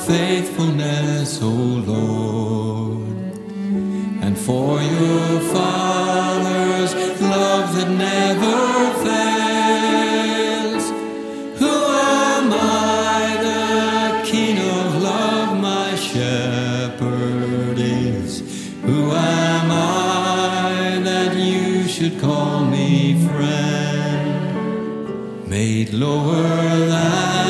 faithfulness, O Lord, and for your Father's love that never fails. Who am I, the King of love, my shepherd is? Who am I that you should call me friend? Made lower than